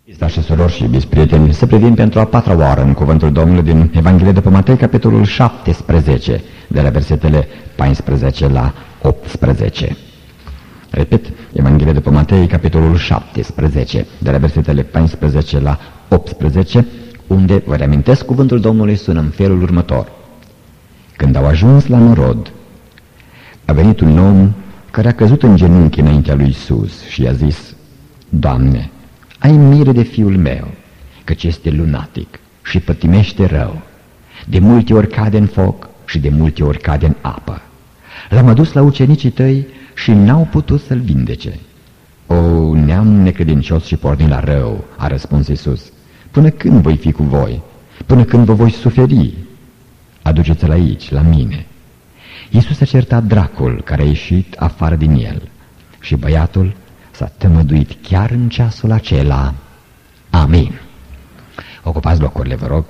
Frați și surori și iubiți prieteni, să privim pentru a patra oară în cuvântul Domnului din Evanghelia după Matei, capitolul 17, de la versetele 14 la 18. Repet, Evanghelia după Matei, capitolul 17, de la versetele 14 la 18, unde, vă reamintesc, cuvântul Domnului sună în felul următor. Când au ajuns la norod, a venit un om care a căzut în genunchi înaintea lui Iisus și i-a zis: Doamne, ai milă de fiul meu, căci este lunatic și pătimește rău. De multe ori cade în foc și de multe ori cade în apă. L-am adus la ucenicii tăi și n-au putut să-l vindece. O, neam necredincios și pornit la rău, a răspuns Iisus. Până când voi fi cu voi? Până când vă voi suferi? Aduceți-l aici, la mine. Iisus a certat dracul care a ieșit afară din el și băiatul s-a tămăduit chiar în ceasul acela. Amin. Ocupați locurile, vă rog.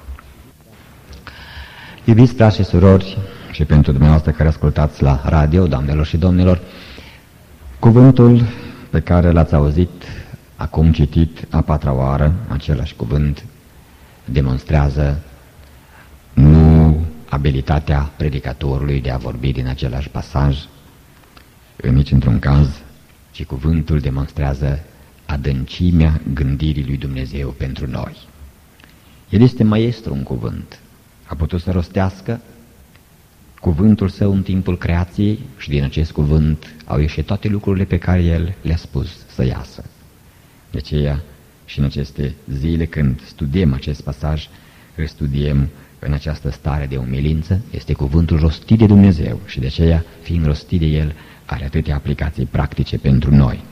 Iubiți frați și surori, și pentru dumneavoastră care ascultați la radio, doamnelor și domnilor, cuvântul pe care l-ați auzit acum citit a patra oară, același cuvânt, demonstrează nu abilitatea predicatorului de a vorbi din același pasaj, nici într-un caz, ci cuvântul demonstrează adâncimea gândirii lui Dumnezeu pentru noi. El este maestru în cuvânt. A putut să rostească cuvântul său în timpul creației și din acest cuvânt au ieșit toate lucrurile pe care el le-a spus să iasă. De aceea și în aceste zile când studiem acest pasaj, îl studiem în această stare de umilință, este cuvântul rostit de Dumnezeu și de aceea, fiind rostit de el, are atâtea aplicații practice pentru noi.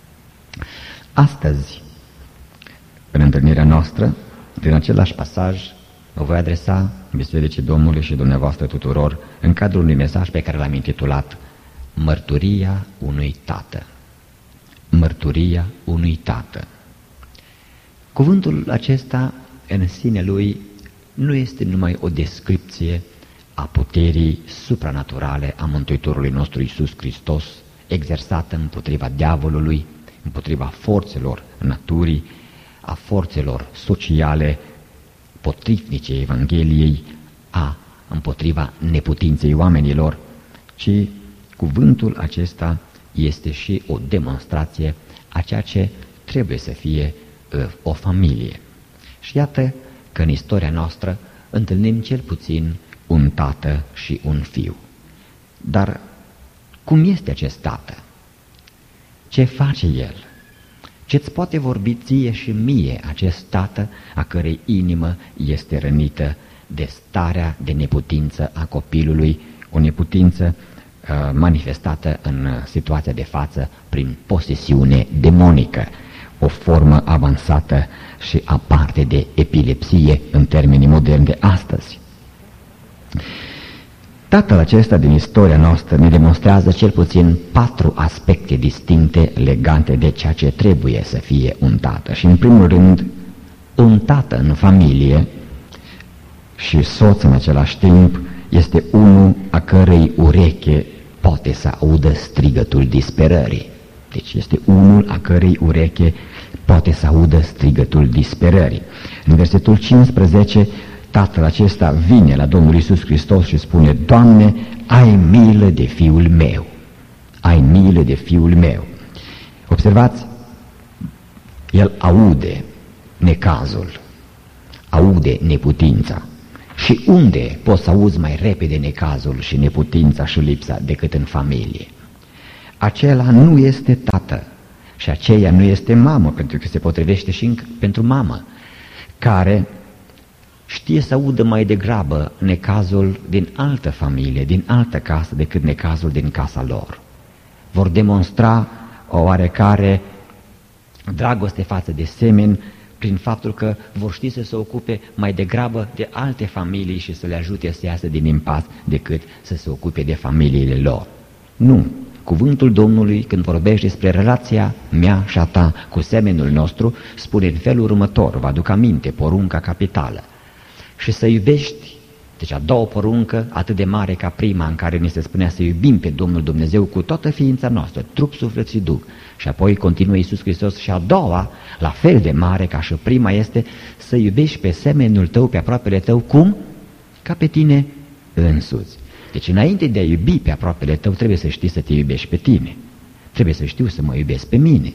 Astăzi, în întâlnirea noastră, din același pasaj, mă voi adresa Bisericii Domnului și dumneavoastră tuturor în cadrul unui mesaj pe care l-am intitulat Mărturia unui tată. Mărturia unui tată. Cuvântul acesta, în sine lui, nu este numai o descripție a puterii supranaturale a Mântuitorului nostru Iisus Hristos, exersată împotriva diavolului, împotriva forțelor naturii, a forțelor sociale potrivnice Evangheliei, împotriva neputinței oamenilor, ci cuvântul acesta este și o demonstrație a ceea ce trebuie să fie o familie. Și iată că în istoria noastră întâlnim cel puțin un tată și un fiu. Dar cum este acest tată? Ce face el? Ce-ți poate vorbi ție și mie acest tată a cărei inimă este rănită de starea de neputință a copilului, o neputință manifestată în situația de față prin posesiune demonică, o formă avansată și aparte de epilepsie în termenii moderni de astăzi. Tatăl acesta din istoria noastră ne demonstrează cel puțin 4 aspecte distincte legate de ceea ce trebuie să fie un tată. Și în primul rând, un tată în familie și soț în același timp este unul a cărei ureche poate să audă strigătul disperării. Deci este unul a cărei ureche poate să audă strigătul disperării. În versetul 15, tatăl acesta vine la Domnul Iisus Hristos și spune: Doamne, ai milă de fiul meu. Ai milă de fiul meu. Observați, el aude necazul, aude neputința. Și unde poți să auzi mai repede necazul și neputința și lipsa decât în familie? Acela nu este tată și aceea nu este mamă, pentru că se potrivește și pentru mamă, care știe să audă mai degrabă necazul din altă familie, din altă casă, decât necazul din casa lor. Vor demonstra o oarecare dragoste față de semeni prin faptul că vor ști să se ocupe mai degrabă de alte familii și să le ajute să iasă din impas decât să se ocupe de familiile lor. Nu! Cuvântul Domnului, când vorbește despre relația mea și a ta cu semenul nostru, spune în felul următor, vă aduc aminte, porunca capitală: și să iubești Deci a doua poruncă, atât de mare ca prima, în care ni se spunea să iubim pe Domnul Dumnezeu cu toată ființa noastră, trup, suflet și duh. Și apoi continuă Iisus Hristos și a doua, la fel de mare ca și prima, este să iubești pe semenul tău, pe aproapele tău, cum? Ca pe tine însuți. Deci înainte de a iubi pe aproapele tău, trebuie să știi să te iubești pe tine. Trebuie să știu să mă iubesc pe mine.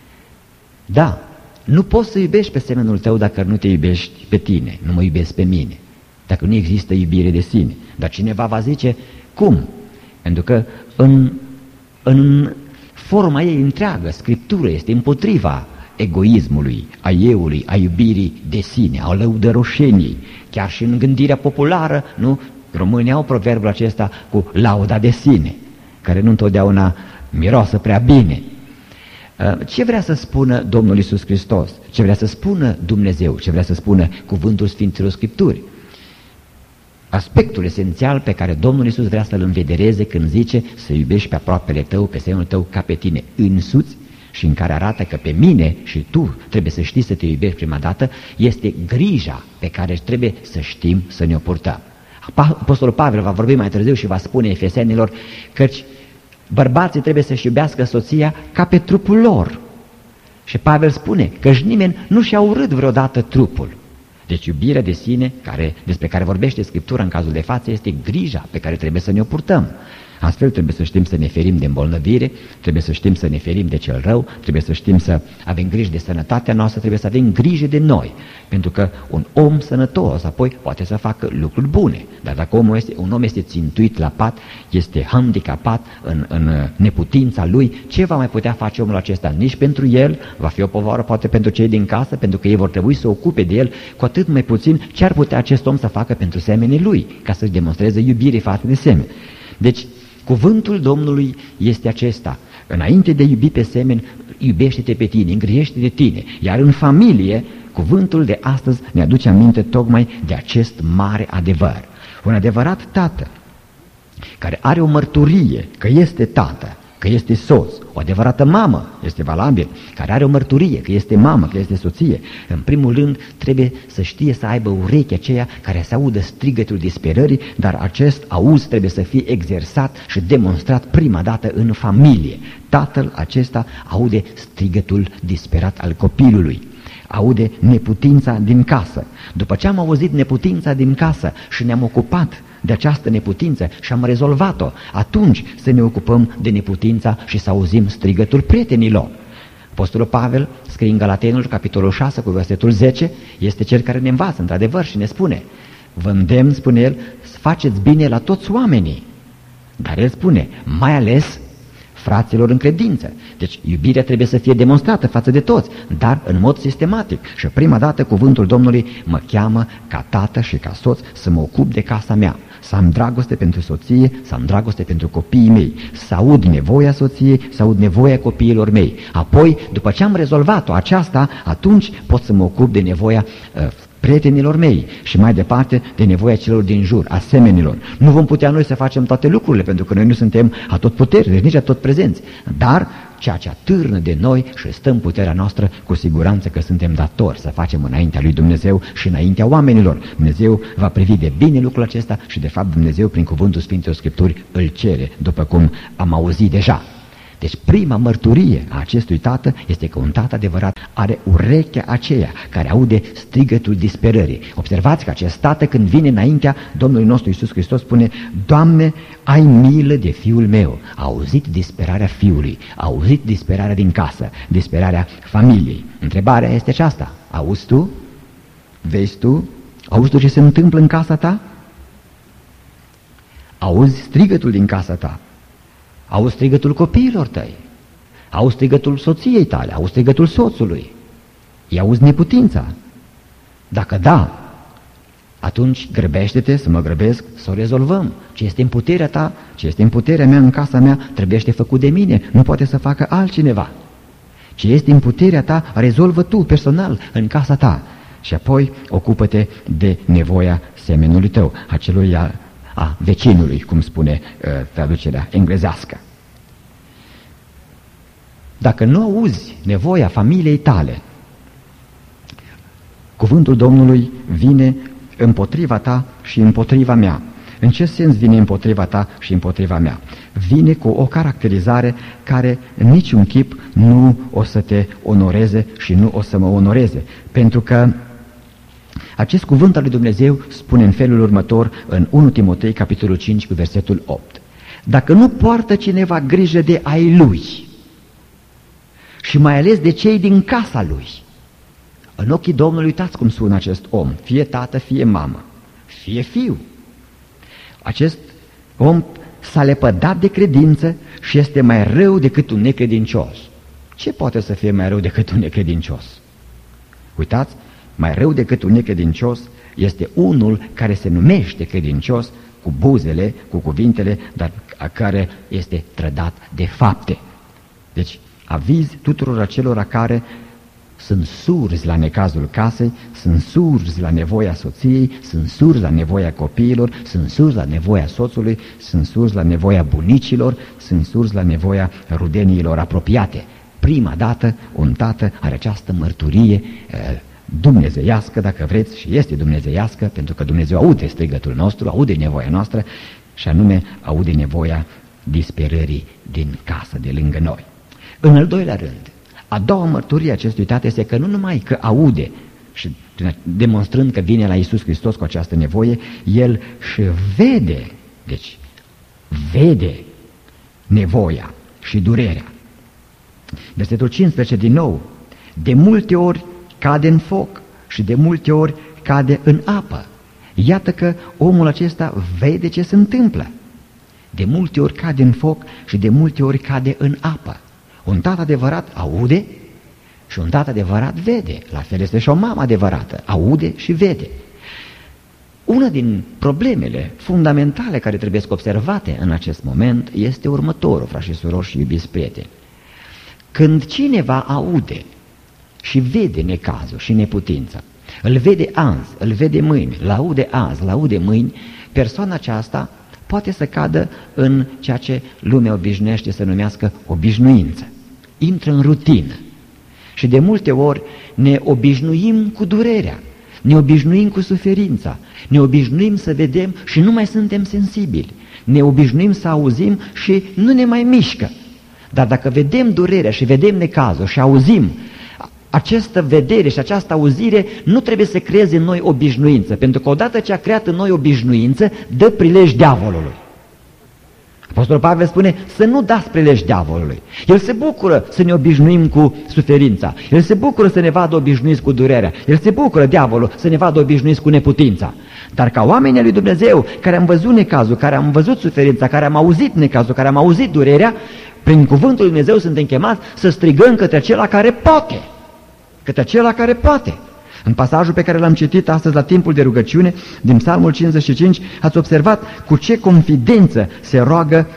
Da, nu poți să iubești pe semenul tău dacă nu te iubești pe tine, nu mă iubesc pe mine. Dacă nu există iubire de sine. Dar cineva va zice, cum? Pentru că în forma ei întreagă, Scriptura este împotriva egoismului, a euului, a iubirii de sine, a lăudăroșeniei. Chiar și în gândirea populară, nu? Românii au proverbul acesta cu lauda de sine, care nu întotdeauna miroasă prea bine. Ce vrea să spună Domnul Iisus Hristos? Ce vrea să spună Dumnezeu? Ce vrea să spună cuvântul Sfinților Scripturi? Aspectul esențial pe care Domnul Iisus vrea să-l învedereze când zice să iubești pe aproapele tău, pe semenul tău, ca pe tine însuți, și în care arată că pe mine și tu trebuie să știi să te iubești prima dată, este grija pe care trebuie să știm să ne-o purtăm. Apostolul Pavel va vorbi mai târziu și va spune Efesenilor căci bărbații trebuie să-și iubească soția ca pe trupul lor. Și Pavel spune căci nimeni nu și-a urât vreodată trupul. Deci iubirea de sine, despre care vorbește Scriptura în cazul de față, este grija pe care trebuie să ne-o purtăm. Astfel trebuie să știm să ne ferim de îmbolnăvire, trebuie să știm să ne ferim de cel rău, trebuie să știm să avem grijă de sănătatea noastră, trebuie să avem grijă de noi. Pentru că un om sănătos apoi poate să facă lucruri bune. Dar dacă un om este țintuit la pat, este handicapat în neputința lui, ce va mai putea face omul acesta? Nici pentru el, va fi o povară poate pentru cei din casă, pentru că ei vor trebui să ocupe de el, cu atât mai puțin ce ar putea acest om să facă pentru semenii lui, ca să-și demonstreze iubire față de semeni. Deci, cuvântul Domnului este acesta. Înainte de iubi pe semeni, iubește-te pe tine, îngrijește de tine. Iar în familie, cuvântul de astăzi ne aduce aminte tocmai de acest mare adevăr. Un adevărat tată, care are o mărturie că este tată, că este soț, o adevărată mamă, este valabil, care are o mărturie că este mamă, că este soție, în primul rând trebuie să știe să aibă urechea aceea care să audă strigătul disperării, dar acest auz trebuie să fie exersat și demonstrat prima dată în familie. Tatăl acesta aude strigătul disperat al copilului, aude neputința din casă. După ce am auzit neputința din casă și ne-am ocupat de această neputință și am rezolvat-o, atunci să ne ocupăm de neputința și să auzim strigătul prietenilor. Apostolul Pavel scrie în Galatenul, capitolul 6, cu versetul 10, este cel care ne învață, într-adevăr, și ne spune: vă îndemn, spune el, să faceți bine la toți oamenii. Dar el spune, mai ales fraților în credință. Deci iubirea trebuie să fie demonstrată față de toți, dar în mod sistematic. Și prima dată cuvântul Domnului mă cheamă ca tată și ca soț să mă ocup de casa mea, să am dragoste pentru soție, să am dragoste pentru copiii mei, să aud nevoia soției, să aud nevoia copiilor mei. Apoi, după ce am rezolvat-o aceasta, atunci pot să mă ocup de nevoia prietenilor mei și mai departe de nevoia celor din jur, asemenilor. Nu vom putea noi să facem toate lucrurile, pentru că noi nu suntem atotputernici, nici atotprezenți, dar ceea ce atârnă de noi și stă în puterea noastră, cu siguranță că suntem datori să facem înaintea lui Dumnezeu și înaintea oamenilor. Dumnezeu va privi de bine lucrul acesta și de fapt Dumnezeu prin cuvântul Sfintelor Scripturi îl cere, după cum am auzit deja. Deci prima mărturie a acestui tată este că un tată adevărat are urechea aceea care aude strigătul disperării. Observați că acest tată, când vine înaintea Domnului nostru Iisus Hristos, spune: Doamne, ai milă de fiul meu. A auzit disperarea fiului, a auzit disperarea din casă, disperarea familiei. Întrebarea este aceasta: auzi tu? Vezi tu? Auzi tu ce se întâmplă în casa ta? Auzi strigătul din casa ta? Auzi strigătul copiilor tăi, auzi strigătul soției tale, auzi strigătul soțului, îi auzi neputința? Dacă da, atunci grăbește-te să mă grăbesc să o rezolvăm. Ce este în puterea ta, ce este în puterea mea în casa mea, trebuiește făcut de mine, nu poate să facă altcineva. Ce este în puterea ta, rezolvă tu personal în casa ta și apoi ocupă-te de nevoia semenului tău, a vecinului, cum spune traducerea englezească. Dacă nu auzi nevoia familiei tale, cuvântul Domnului vine împotriva ta și împotriva mea. În ce sens vine împotriva ta și împotriva mea? Vine cu o caracterizare care în niciun chip nu o să te onoreze și nu o să mă onoreze. Pentru că acest cuvânt al lui Dumnezeu spune în felul următor în 1 Timotei, capitolul 5, cu versetul 8. Dacă nu poartă cineva grijă de ai lui și mai ales de cei din casa lui, în ochii Domnului, uitați cum sună acest om, fie tată, fie mamă, fie fiu. Acest om s-a lepădat de credință și este mai rău decât un necredincios. Ce poate să fie mai rău decât un necredincios? Uitați, mai rău decât un necredincios este unul care se numește credincios cu buzele, cu cuvintele, dar care este trădat de fapte. Deci, aviz tuturor acelora care sunt surzi la necazul casei, sunt surzi la nevoia soției, sunt surzi la nevoia copiilor, sunt surzi la nevoia soțului, sunt surzi la nevoia bunicilor, sunt surzi la nevoia rudeniilor apropiate. Prima dată, un tată are această mărturie dumnezeiască, dacă vreți, și este dumnezeiască, pentru că Dumnezeu aude strigătul nostru, aude nevoia noastră, și anume aude nevoia disperării din casă, de lângă noi. În al doilea rând, a doua mărturie acestui tată este că nu numai că aude, și demonstrând că vine la Iisus Hristos cu această nevoie, el și vede, deci vede nevoia și durerea. Versetul 15 din nou, de multe ori cade în foc și de multe ori cade în apă. Iată că omul acesta vede ce se întâmplă. De multe ori cade în foc și de multe ori cade în apă. Un tată adevărat aude și un tată adevărat vede. La fel este și o mamă adevărată, aude și vede. Una din problemele fundamentale care trebuie observate în acest moment este următorul, frați și surori și iubiți prieteni. Când cineva aude și vede necazul și neputința, îl vede azi, îl vede mâine, l-aude azi, l-aude mâini, persoana aceasta poate să cadă în ceea ce lumea obișnuiește să numească obișnuință. Intră în rutină. Și de multe ori ne obișnuim cu durerea, ne obișnuim cu suferința, ne obișnuim să vedem și nu mai suntem sensibili, ne obișnuim să auzim și nu ne mai mișcă. Dar dacă vedem durerea și vedem necazul și auzim, această vedere și această auzire nu trebuie să creeze în noi obișnuință, pentru că odată ce a creat în noi obișnuință, dă prilej diavolului. Apostolul Pavel spune să nu dați prilej diavolului. El se bucură să ne obișnuim cu suferința, el se bucură să ne vadă obișnuiți cu durerea, el se bucură, diavolul, să ne vadă obișnuiți cu neputința. Dar ca oamenii lui Dumnezeu, care am văzut necazul, care am văzut suferința, care am auzit necazul, care am auzit durerea, prin cuvântul lui Dumnezeu suntem chemați să strigăm către acela care poate. Către acela care poate. În pasajul pe care l-am citit astăzi la timpul de rugăciune, din Psalmul 55, ați observat cu ce confidență se roagă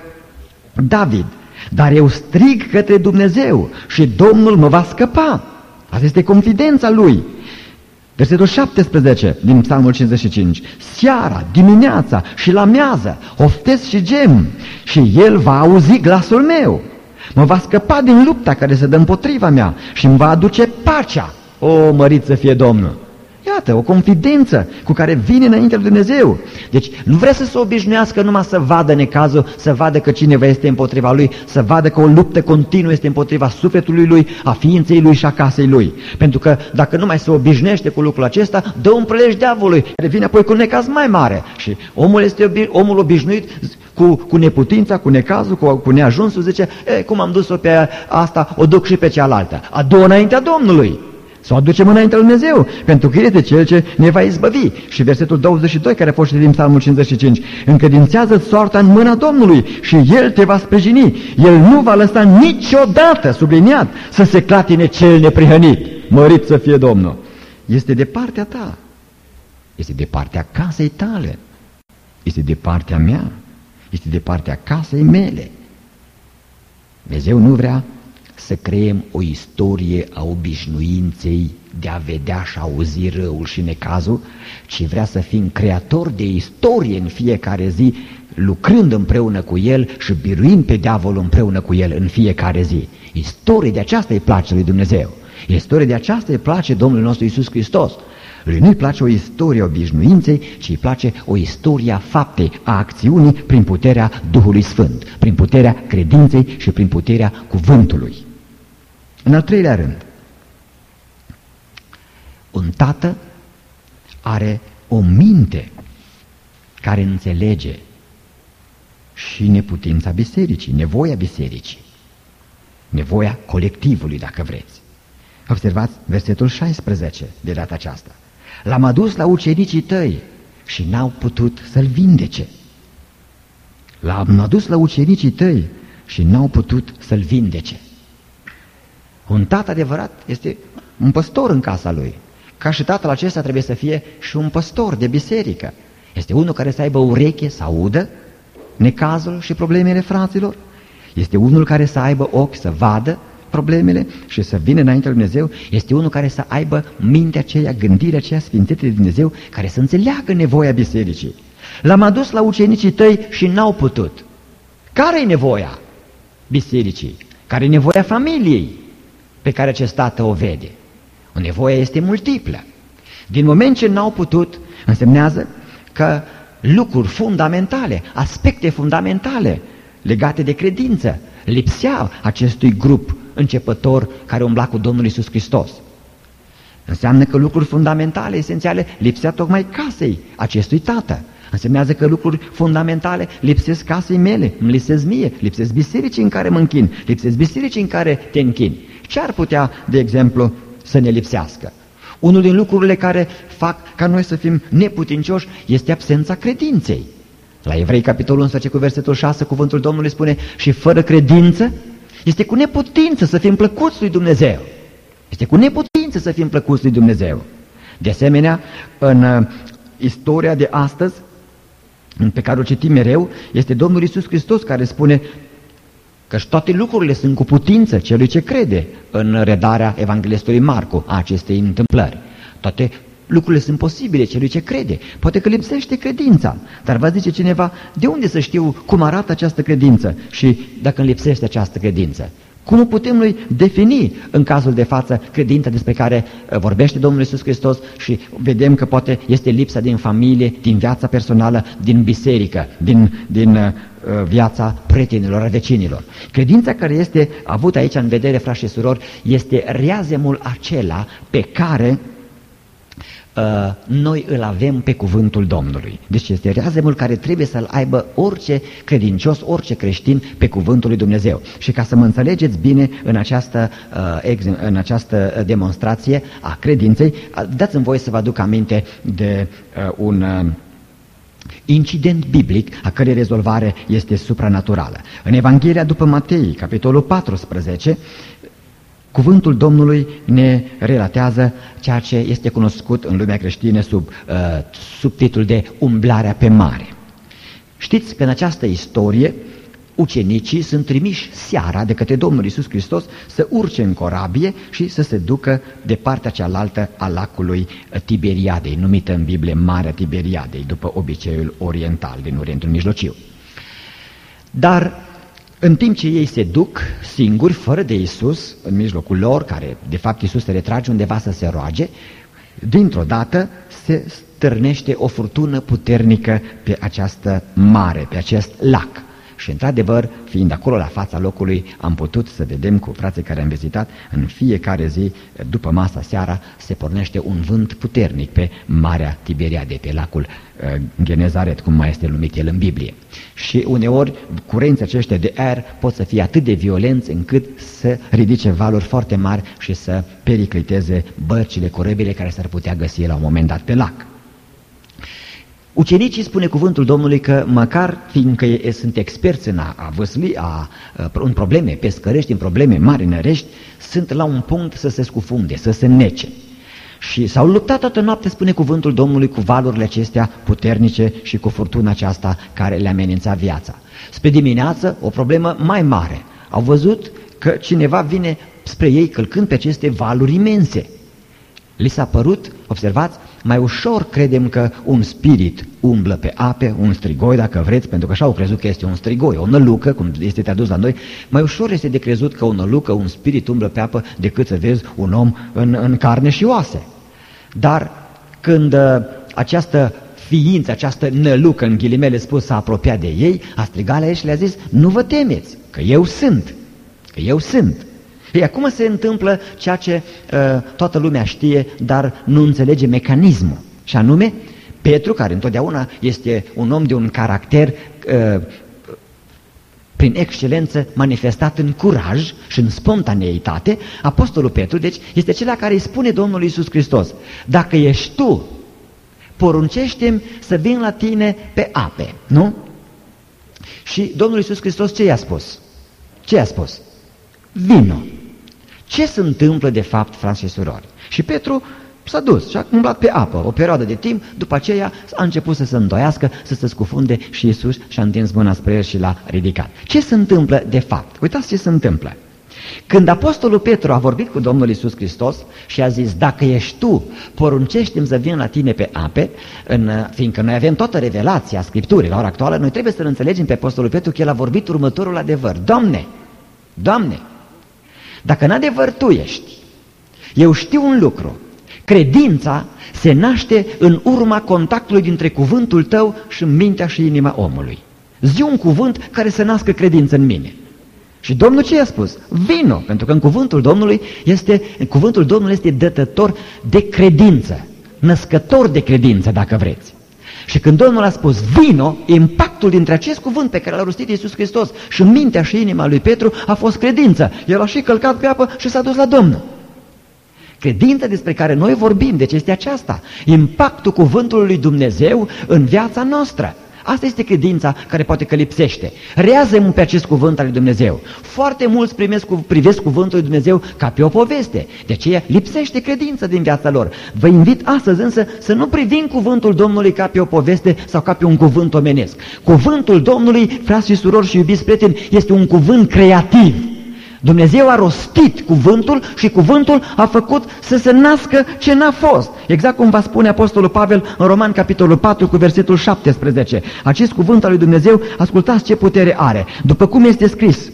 David. Dar eu strig către Dumnezeu și Domnul mă va scăpa. Asta este confidența lui. Versetul 17 din Psalmul 55. Seara, dimineața și la miază oftesc și gem și El va auzi glasul meu. Mă va scăpa din lupta care se dă împotriva mea și îmi va aduce pacea. O, mărit să fie Domnul! Iată, o confidență cu care vine înainte lui Dumnezeu. Deci nu vrea să se obișnuiască numai să vadă necazul, să vadă că cineva este împotriva lui, să vadă că o luptă continuă este împotriva sufletului lui, a ființei lui și a casei lui. Pentru că dacă nu mai se obișnuiește cu lucrul acesta, dă un prilej diavolului, care vine apoi cu un necaz mai mare. Și omul este omul obișnuit cu neputința, cu necazul, cu neajunsul, zice, cum am dus-o pe asta, o duc și pe cealaltă. A-doua înaintea Domnului. Să o aducem înaintea lui Dumnezeu, pentru că este Cel ce ne va izbăvi. Și versetul 22, care a fost citit din Psalmul 55, încredințează-ți soarta în mâna Domnului și El te va sprijini. El nu va lăsa niciodată, subliniat, să se clatine cel neprihănit. Mărit să fie Domnul! Este de partea ta, este de partea casei tale, este de partea mea, este de partea casei mele. Dumnezeu nu vrea să creăm o istorie a obișnuinței de a vedea și a auzi răul și necazul, ci vrea să fim creatori de istorie în fiecare zi, lucrând împreună cu El și biruind pe diavolul împreună cu El în fiecare zi. Istorie de aceasta îi place lui Dumnezeu. Istorie de aceasta îi place Domnului nostru Iisus Hristos. Lui nu-i place o istorie a obișnuinței, ci îi place o istorie a faptei, a acțiunii prin puterea Duhului Sfânt, prin puterea credinței și prin puterea cuvântului. În al treilea rând, un tată are o minte care înțelege și neputința bisericii, nevoia bisericii, nevoia colectivului, dacă vreți. Observați versetul 16 de data aceasta. L-am adus la ucenicii tăi și n-au putut să-l vindece. L-am adus la ucenicii tăi și n-au putut să-l vindece. Un tată adevărat este un păstor în casa lui. Ca și tatăl acesta trebuie să fie și un păstor de biserică. Este unul care să aibă ureche să audă necazul și problemele fraților. Este unul care să aibă ochi să vadă problemele și să vină înaintea lui Dumnezeu. Este unul care să aibă mintea aceea, gândirea aceea sfințită de Dumnezeu, care să înțeleagă nevoia bisericii. L-am adus la ucenicii tăi și n-au putut. Care e nevoia bisericii? Care e nevoia familiei pe care acest tată o vede? O nevoie este multiplă. Din moment ce n-au putut, însemnează că lucruri fundamentale, aspecte fundamentale legate de credință lipseau acestui grup începător care umbla cu Domnul Iisus Hristos. Înseamnă că lucruri fundamentale, esențiale, lipsea tocmai casei acestui tată. Însemnează că lucruri fundamentale lipsesc casei mele, îmi lipsesc mie, lipsesc bisericii în care mă închin, lipsesc bisericii în care te închini. Ce ar putea, de exemplu, să ne lipsească? Unul din lucrurile care fac ca noi să fim neputincioși este absența credinței. La Evrei, capitolul 11, cu versetul 6, cuvântul Domnului spune: și fără credință este cu neputință să fim plăcuți lui Dumnezeu. Este cu neputință să fim plăcuți lui Dumnezeu. De asemenea, în istoria de astăzi, pe care o citim mereu, este Domnul Iisus Hristos care spune că toate lucrurile sunt cu putință celui ce crede, în redarea Evanghelistului Marcu a acestei întâmplări. Toate lucrurile sunt posibile celui ce crede. Poate că lipsește credința, dar va zice cineva: de unde să știu cum arată această credință și dacă îmi lipsește această credință? Cum putem noi defini în cazul de față credința despre care vorbește Domnul Iisus Hristos și vedem că poate este lipsa din familie, din viața personală, din biserică, din viața prietenilor, vecinilor. Credința care este avută aici în vedere, frați și surori, este reazemul acela pe care noi îl avem pe cuvântul Domnului. Deci este reazemul care trebuie să-l aibă orice credincios, orice creștin pe cuvântul lui Dumnezeu. Și ca să mă înțelegeți bine în această demonstrație a credinței, dați-mi voie să vă aduc aminte de un incident biblic a cărei rezolvare este supranaturală. În Evanghelia după Matei, capitolul 14, cuvântul Domnului ne relatează ceea ce este cunoscut în lumea creștină sub subtitlul de umblarea pe mare. Știți că în această istorie ucenicii sunt trimiși seara de către Domnul Iisus Hristos să urce în corabie și să se ducă de partea cealaltă a lacului Tiberiadei, numită în Biblie Marea Tiberiadei, după obiceiul oriental din Orientul Mijlociu. Dar în timp ce ei se duc singuri, fără de Iisus, în mijlocul lor, care de fapt Iisus se retrage undeva să se roage, dintr-o dată se stârnește o furtună puternică pe această mare, pe acest lac. Și într-adevăr, fiind acolo la fața locului, am putut să vedem cu frații care am vizitat, în fiecare zi, după masa seara, se pornește un vânt puternic pe Marea Tiberiade, pe lacul Genezaret, cum mai este numit el în Biblie. Și uneori curenții aceștia de aer pot să fie atât de violenți încât să ridice valuri foarte mari și să pericliteze bărcile, corăbile care s-ar putea găsi la un moment dat pe lac. Ucenicii, spune cuvântul Domnului, că măcar fiindcă sunt experți în a văsli în probleme pescărești, în probleme marinărești, sunt la un punct să se scufunde, să se nece. Și s-au luptat toată noaptea, spune cuvântul Domnului, cu valurile acestea puternice și cu furtuna aceasta care le amenința viața. Spre dimineață, o problemă mai mare. Au văzut că cineva vine spre ei călcând pe aceste valuri imense. Li s-a părut, observați, mai ușor credem că un spirit umblă pe ape, un strigoi, dacă vreți, pentru că așa au crezut că este un strigoi, o nălucă, cum este tradus la noi, mai ușor este de crezut că o nălucă, un spirit umblă pe apă, decât să vezi un om în carne și oase. Dar când această ființă, această nălucă, în ghilimele spus, s-a apropiat de ei, a strigat la ei și le-a zis: nu vă temeți, că eu sunt, că eu sunt. Ei, acum se întâmplă ceea ce toată lumea știe, dar nu înțelege mecanismul. Și anume, Petru, care întotdeauna este un om de un caracter prin excelență manifestat în curaj și în spontaneitate, apostolul Petru, deci, este cel care îi spune Domnului Iisus Hristos: dacă ești tu, poruncește-mi să vin la tine pe ape, nu? Și Domnul Iisus Hristos ce i-a spus? Ce i-a spus? Vino. Ce se întâmplă de fapt, frați și surori? Și Petru s-a dus și a umblat pe apă o perioadă de timp, după aceea a început să se îndoiască, să se scufunde și Iisus și-a întins mâna spre el și l-a ridicat. Ce se întâmplă de fapt? Uitați ce se întâmplă. Când apostolul Petru a vorbit cu Domnul Iisus Hristos și a zis: dacă ești tu, poruncește-mi să vin la tine pe ape, fiindcă noi avem toată revelația Scripturii la ora actuală, noi trebuie să-l înțelegem pe apostolul Petru că el a vorbit următorul adevăr: Doamne, Doamne, dacă în adevăr Tu ești, eu știu un lucru: credința se naște în urma contactului dintre cuvântul Tău și mintea și inima omului. Zi un cuvânt care să nască credință în mine. Și Domnul ce i-a spus? Vino, pentru că în cuvântul Domnului este dătător de credință, născător de credință, dacă vreți. Și când Domnul a spus vino, impactul dintre acest cuvânt pe care l-a rostit Iisus Hristos și mintea și inima lui Petru a fost credință. El a și călcat pe apă și s-a dus la Domnul. Credința despre care noi vorbim, deci este aceasta: impactul cuvântului lui Dumnezeu în viața noastră. Asta este credința care poate că lipsește. Rează-mă pe acest cuvânt al lui Dumnezeu. Foarte mulți privesc cuvântul lui Dumnezeu ca pe o poveste. De aceea lipsește credința din viața lor. Vă invit astăzi însă să nu privim cuvântul Domnului ca pe o poveste sau ca pe un cuvânt omenesc. Cuvântul Domnului, frați și surori și iubiți prieteni, este un cuvânt creativ. Dumnezeu a rostit cuvântul și cuvântul a făcut să se nască ce n-a fost. Exact cum va spune apostolul Pavel în Roman capitolul 4 cu versetul 17. Acest cuvânt al lui Dumnezeu, ascultați ce putere are. După cum este scris: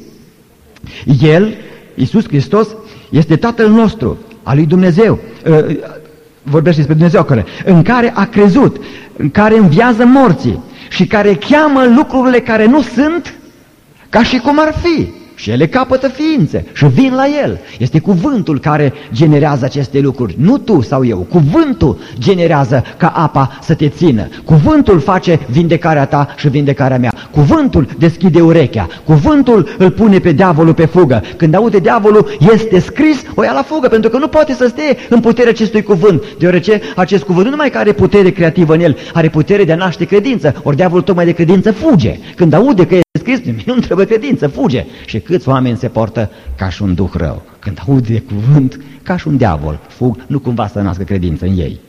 El, Iisus Hristos, este Tatăl nostru, al lui Dumnezeu. Vorbește despre Dumnezeu, în care a crezut, în care înviază morții și care cheamă lucrurile care nu sunt ca și cum ar fi. Și ele capătă ființe și vin la el. Este cuvântul care generează aceste lucruri, nu tu sau eu. Cuvântul generează ca apa să te țină. Cuvântul face vindecarea ta și vindecarea mea. Cuvântul deschide urechea. Cuvântul îl pune pe diavolul pe fugă. Când aude diavolul, este scris, o ia la fugă, pentru că nu poate să stea în puterea acestui cuvânt. Deoarece acest cuvânt nu numai că are putere creativă în el, are putere de a naște credință. Ori diavolul tocmai de credință fuge. Când aude că scris, nu trebuie credință, fuge. Și câți oameni se portă ca și un duh rău. Când aud de cuvânt, ca și un diavol, fug, nu cumva să nască credință în ei.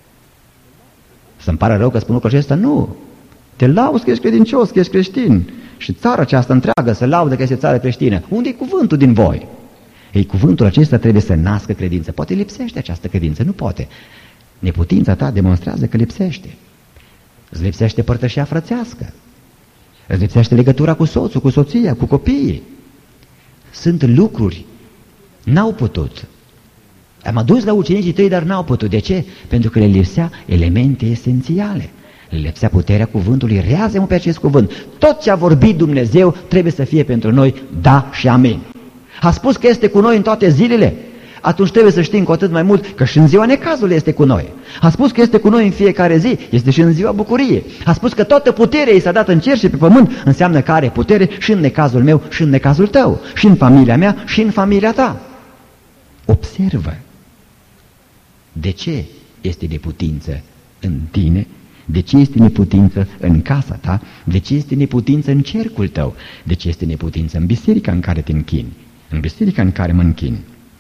Să-mi pare rău că spun lucrul acesta? Nu. Te lauzi că ești credincios, că ești creștin. Și țara aceasta întreagă să laudă că este țară creștină. Unde e cuvântul din voi? Ei, cuvântul acesta trebuie să nască credință. Poate lipsește această credință, nu poate. Neputința ta demonstrează că lipsește. Îți lipsește părtășia frățească. Îți lipsește legătura cu soțul, cu soția, cu copiii. Sunt lucruri. N-au putut. Am adus la ucenicii tăi, dar n-au putut. De ce? Pentru că le lipsea elemente esențiale. Le lipsea puterea cuvântului. Rează-mă pe acest cuvânt. Tot ce a vorbit Dumnezeu trebuie să fie pentru noi da și amin. A spus că este cu noi în toate zilele. Atunci trebuie să știm cu atât mai mult că și în ziua necazului este cu noi. A spus că este cu noi în fiecare zi, este și în ziua bucuriei. A spus că toată puterea i s-a dat în cer și pe pământ, înseamnă că are putere și în necazul meu și în necazul tău, și în familia mea și în familia ta. Observă. De ce este neputință în tine? De ce este neputință în casa ta? De ce este neputință în cercul tău? De ce este neputință în biserica în care te închini? În biserica în care mă închin?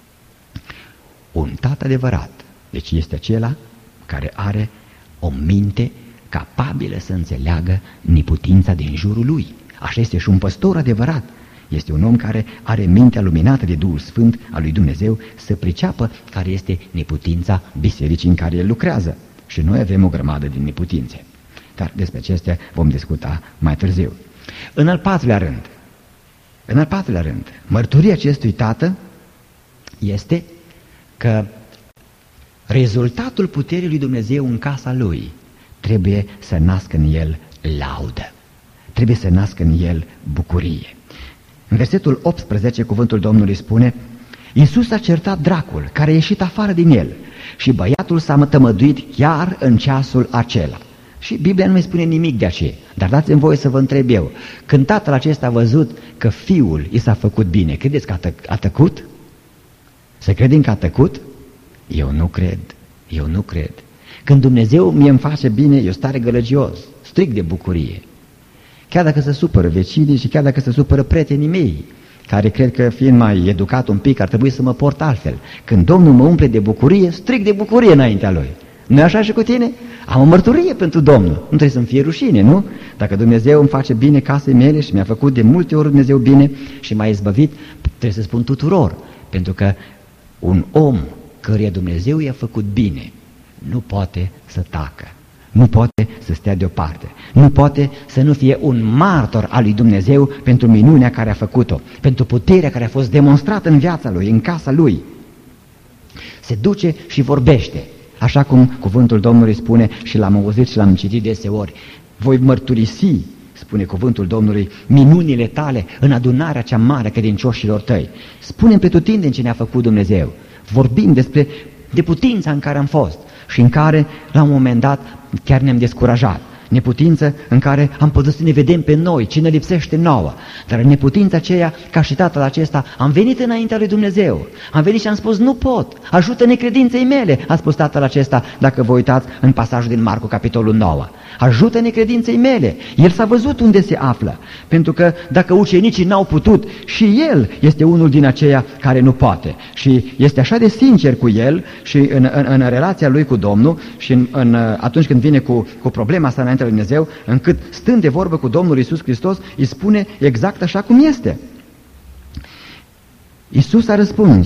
Un tată adevărat, deci este acela care are o minte capabilă să înțeleagă neputința din jurul lui. Așa este și un păstor adevărat. Este un om care are mintea luminată de Duhul Sfânt al lui Dumnezeu să priceapă care este neputința bisericii în care el lucrează. Și noi avem o grămadă de neputințe. Dar despre acestea vom discuta mai târziu. În al patrulea rând, mărturia acestui tată este că rezultatul puterii lui Dumnezeu în casa lui trebuie să nască în el laudă, trebuie să nască în el bucurie. În versetul 18 cuvântul Domnului spune: Iisus a certat dracul care a ieșit afară din el și băiatul s-a tămăduit chiar în ceasul acela. Și Biblia nu mai spune nimic de aceea, dar dați-mi voie să vă întreb eu, când tatăl acesta a văzut că fiul i s-a făcut bine, credeți că a tăcut? Să credem că a tăcut? Eu nu cred. Când Dumnezeu mie îmi face bine, eu stare gălăgios, strig de bucurie. Chiar dacă se supără vecinii și chiar dacă se supără prietenii mei, care cred că fiind mai educat un pic ar trebui să mă port altfel. Când Domnul mă umple de bucurie, strig de bucurie înaintea Lui. Nu-i așa și cu tine? Am o mărturie pentru Domnul. Nu trebuie să-mi fie rușine, nu? Dacă Dumnezeu îmi face bine casei mele și mi-a făcut de multe ori Dumnezeu bine și m-a izbăvit, trebuie să spun tuturor. Pentru că un om căruia Dumnezeu i-a făcut bine nu poate să tacă, nu poate să stea deoparte, nu poate să nu fie un martor al lui Dumnezeu pentru minunea care a făcut-o, pentru puterea care a fost demonstrată în viața lui, în casa lui. Se duce și vorbește, așa cum cuvântul Domnului spune și l-am auzit și l-am citit deseori. Voi mărturisi, spune cuvântul Domnului, minunile tale în adunarea cea mare a credincioșilor tăi. Spune-mi pretutindeni ce ne-a făcut Dumnezeu. Vorbim despre neputința în care am fost și în care, la un moment dat, chiar ne-am descurajat. Neputință în care am putut să ne vedem pe noi, ce ne lipsește nouă. Dar în neputința aceea, ca și tatăl acesta, am venit înaintea lui Dumnezeu. Am venit și am spus, nu pot, ajută necredinței mele, a spus tatăl acesta, dacă vă uitați în pasajul din Marcu, capitolul 9. Ajută necredinței mele. El s-a văzut unde se află, pentru că dacă ucenicii n-au putut, și el este unul din aceia care nu poate. Și este așa de sincer cu el și în relația lui cu Domnul și atunci când vine cu problema asta înaintea lui Dumnezeu, încât stând de vorbă cu Domnul Iisus Hristos, îi spune exact așa cum este. Iisus a răspuns: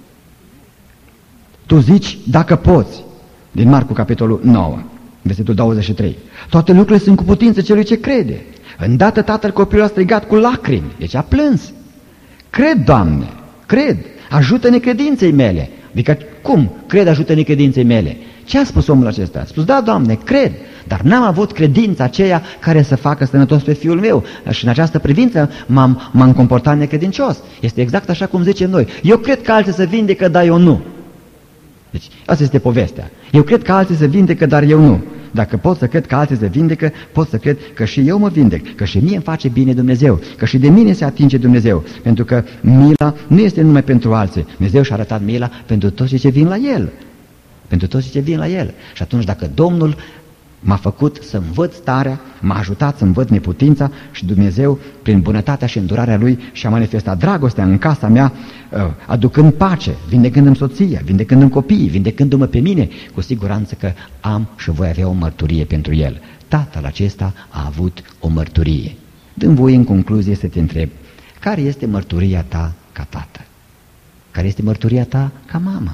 tu zici dacă poți, din Marcu capitolul 9, versetul 23. Toate lucrurile sunt cu putință celui ce crede. Îndată tatăl copilului a strigat cu lacrimi, deci a plâns. Cred, Doamne, cred, ajută necredinței mele. Adică cum? Cred, ajută necredinței mele. Ce a spus omul acesta? A spus, da, Doamne, cred, dar n-am avut credința aceea care să facă sănătos pe fiul meu. Și în această privință m-am comportat necredincios. Este exact așa cum zicem noi. Eu cred că alții se vindecă, dar eu nu. Deci, asta este povestea. Eu cred că alții se vindecă, dar eu nu. Dacă pot să cred că alții se vindecă, pot să cred că și eu mă vindec, că și mie îmi face bine Dumnezeu, că și de mine se atinge Dumnezeu. Pentru că mila nu este numai pentru alții. Dumnezeu și-a arătat mila pentru toți cei ce vin la El. Pentru toți cei ce vin la El. Și atunci dacă Domnul m-a făcut să învăț starea, m-a ajutat să învăț neputința și Dumnezeu, prin bunătatea și îndurarea Lui, și-a manifestat dragostea în casa mea, aducând pace, vindecând-mi soția, vindecând-mi copiii, vindecându-mă pe mine, cu siguranță că am și voi avea o mărturie pentru El. Tatăl acesta a avut o mărturie. Dă-mi voie în concluzie să te întreb, care este mărturia ta ca tată? Care este mărturia ta ca mamă?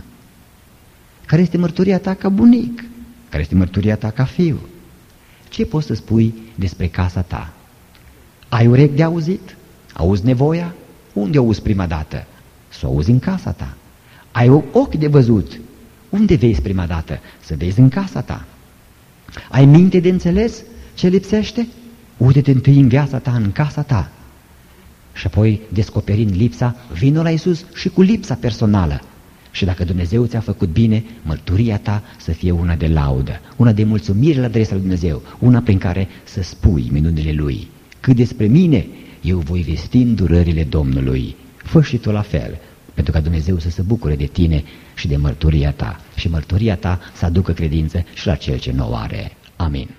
Care este mărturia ta ca bunic? Care este mărturia ta ca fiu? Ce poți să spui despre casa ta? Ai urechi de auzit? Auzi nevoia? Unde auzi prima dată? Să o auzi în casa ta. Ai ochi de văzut? Unde vezi prima dată? Să vezi în casa ta. Ai minte de înțeles ce lipsește? Uite-te întâi în viața ta, în casa ta. Și apoi, descoperind lipsa, vină la Iisus și cu lipsa personală. Și dacă Dumnezeu ți-a făcut bine, mărturia ta să fie una de laudă, una de mulțumire la adresa lui Dumnezeu, una prin care să spui minunile Lui. Cât despre mine, eu voi vesti îndurările Domnului. Fă și tu la fel, pentru ca Dumnezeu să se bucure de tine și de mărturia ta, și mărturia ta să aducă credință și la cel ce nu o are. Amin.